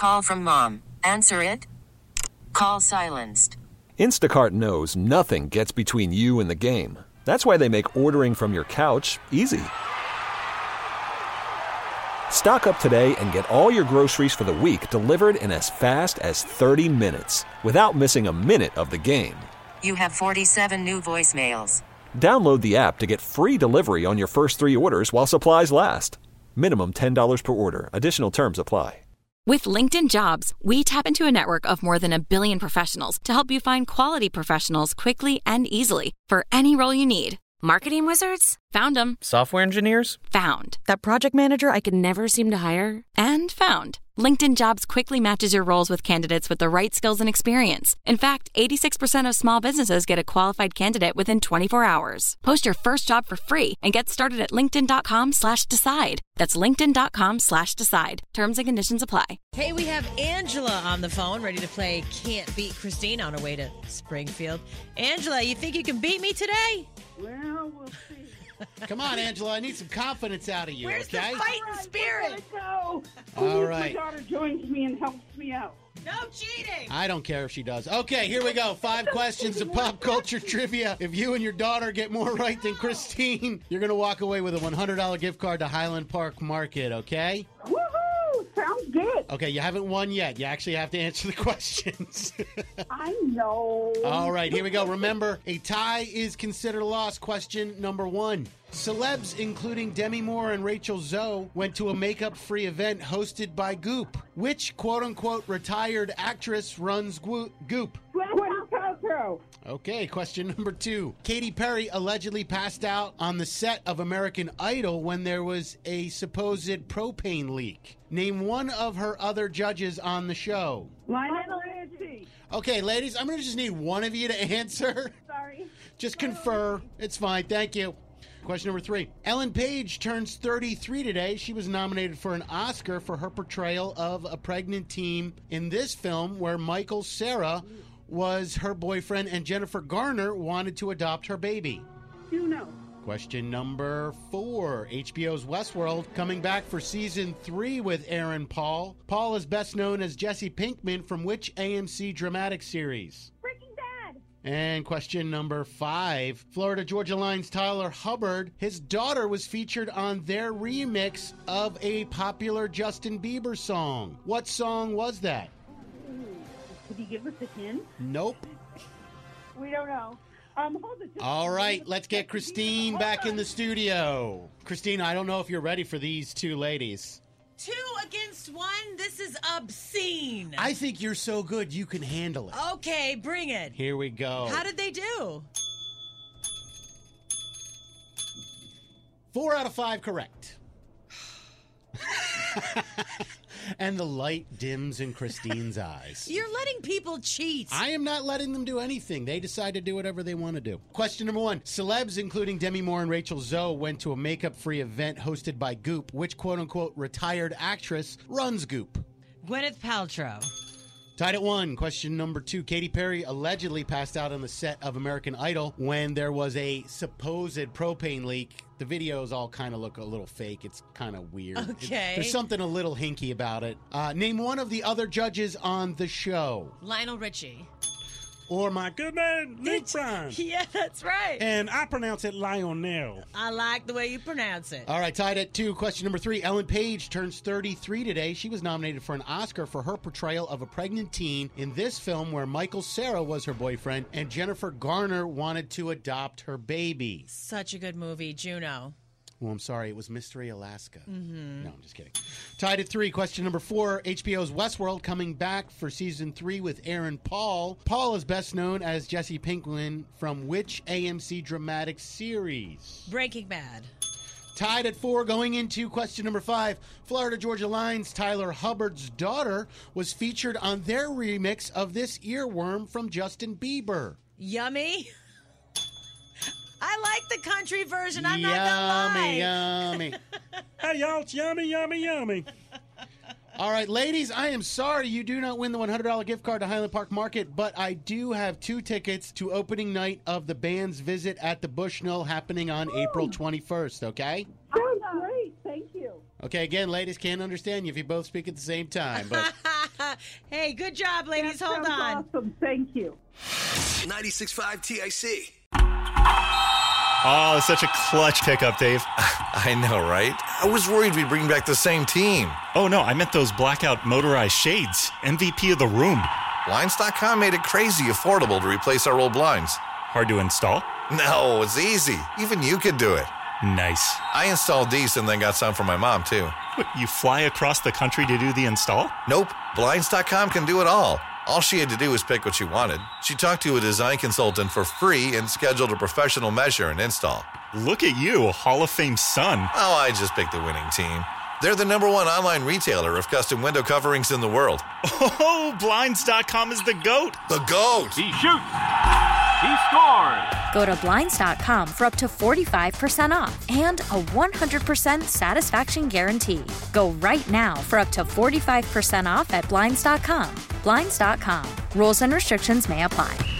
Call from mom. Answer it. Call silenced. Instacart knows nothing gets between you and the game. That's why they make ordering from your couch easy. Stock up today and get all your groceries for the week delivered in as fast as 30 minutes without missing a minute of the game. You have 47 new voicemails. Download the app to get free delivery on your first 3 orders while supplies last. Minimum $10 per order. Additional terms apply. With LinkedIn Jobs, we tap into a network of more than 1 billion professionals to help you find quality professionals quickly and easily for any role you need. Marketing wizards? Found them. Software engineers? Found. That project manager I could never seem to hire? And found. LinkedIn Jobs quickly matches your roles with candidates with the right skills and experience. In fact, 86% of small businesses get a qualified candidate within 24 hours. Post your first job for free and get started at linkedin.com/decide. That's linkedin.com/decide. Terms and conditions apply. Hey, we have Angela on the phone, ready to play Can't Beat Christine on her way to Springfield. Angela, you think you can beat me today? Well, we'll see. Come on, Angela. I need some confidence out of you, Where's okay? the fighting spirit? Let's go. All right. My daughter joins me and helps me out. No cheating. I don't care if she does. Okay, here we go. 5 questions of pop culture trivia. If you and your daughter get more right than Christine, you're going to walk away with a $100 gift card to Highland Park Market, okay? Woohoo! Sounds good. Okay, you haven't won yet. You actually have to answer the questions. I know. All right, here we go. Remember, a tie is considered a loss. Question number 1. Celebs, including Demi Moore and Rachel Zoe, went to a makeup-free event hosted by Goop. Which quote-unquote retired actress runs Goop? Gwyneth Paltrow. Okay, question number 2. Katy Perry allegedly passed out on the set of American Idol when there was a supposed propane leak. Name one of her other judges on the show. Lionel Richie. Okay, ladies, I'm going to just need one of you to answer. Sorry. Just confer. It's fine. Thank you. Question number 3. Ellen Page turns 33 today. She was nominated for an Oscar for her portrayal of a pregnant teen in this film where Michael Cera was her boyfriend and Jennifer Garner wanted to adopt her baby. Juno. Question number 4. HBO's Westworld coming back for season 3 with Aaron Paul. Paul is best known as Jesse Pinkman from which AMC dramatic series? Breaking Bad. And question number 5. Florida Georgia Line's Tyler Hubbard, his daughter was featured on their remix of a popular Justin Bieber song. What song was that? Could you give us a hint? Nope. We don't know. Hold it. All right, let's get Christine back in the studio. Christine, I don't know if you're ready for these 2 ladies. 2 against 1? This is obscene. I think you're so good you can handle it. Okay, bring it. Here we go. How did they do? 4 out of 5 correct. And the light dims in Christine's eyes. You're letting people cheat. I am not letting them do anything. They decide to do whatever they want to do. Question number 1. Celebs, including Demi Moore and Rachel Zoe, went to a makeup-free event hosted by Goop. Which quote-unquote retired actress runs Goop? Gwyneth Paltrow. Tied at 1. Question number 2. Katy Perry allegedly passed out on the set of American Idol when there was a supposed propane leak. The videos all kind of look a little fake. It's kind of weird. Okay. There's something a little hinky about it. Name one of the other judges on the show. Lionel Richie. Or my good man, Luke Bryan. Yeah, that's right. And I pronounce it Lionel. I like the way you pronounce it. All right, tied at 2. Question number 3. Ellen Page turns 33 today. She was nominated for an Oscar for her portrayal of a pregnant teen in this film where Michael Cera was her boyfriend and Jennifer Garner wanted to adopt her baby. Such a good movie, Juno. Oh, I'm sorry. It was Mystery Alaska. No, I'm just kidding. Tied at 3. Question number 4. HBO's Westworld coming back for season 3 with Aaron Paul. Paul is best known as Jesse Pinkman from which AMC dramatic series? Breaking Bad. Tied at 4. Going into question number 5. Florida Georgia Line's Tyler Hubbard's daughter was featured on their remix of this earworm from Justin Bieber. Yummy. I like the country version. I'm not gonna lie. Yummy. Hey, y'all, it's yummy, yummy, yummy. All right, ladies, I am sorry you do not win the $100 gift card to Highland Park Market, but I do have 2 tickets to opening night of the band's visit at the Bushnell happening on April 21st, okay? Oh, great. Thank you. Okay, again, ladies, can't understand you if you both speak at the same time, but Hey, good job, ladies. That Hold sounds on. Awesome. Thank you. 96.5 TIC. Oh, such a clutch pickup, Dave. I know, right? I was worried we'd bring back the same team. Oh, no, I meant those blackout motorized shades. MVP of the room. Blinds.com made it crazy affordable to replace our old blinds. Hard to install? No, it's easy. Even you could do it. Nice. I installed these and then got some for my mom, too. What, you fly across the country to do the install? Nope. Blinds.com can do it all. All she had to do was pick what she wanted. She talked to a design consultant for free and scheduled a professional measure and install. Look at you, a Hall of Fame son. Oh, I just picked the winning team. They're the #1 online retailer of custom window coverings in the world. Oh, Blinds.com is the GOAT. The GOAT! He shoots. He scores. Go to Blinds.com for up to 45% off and a 100% satisfaction guarantee. Go right now for up to 45% off at Blinds.com. Blinds.com. Rules and restrictions may apply.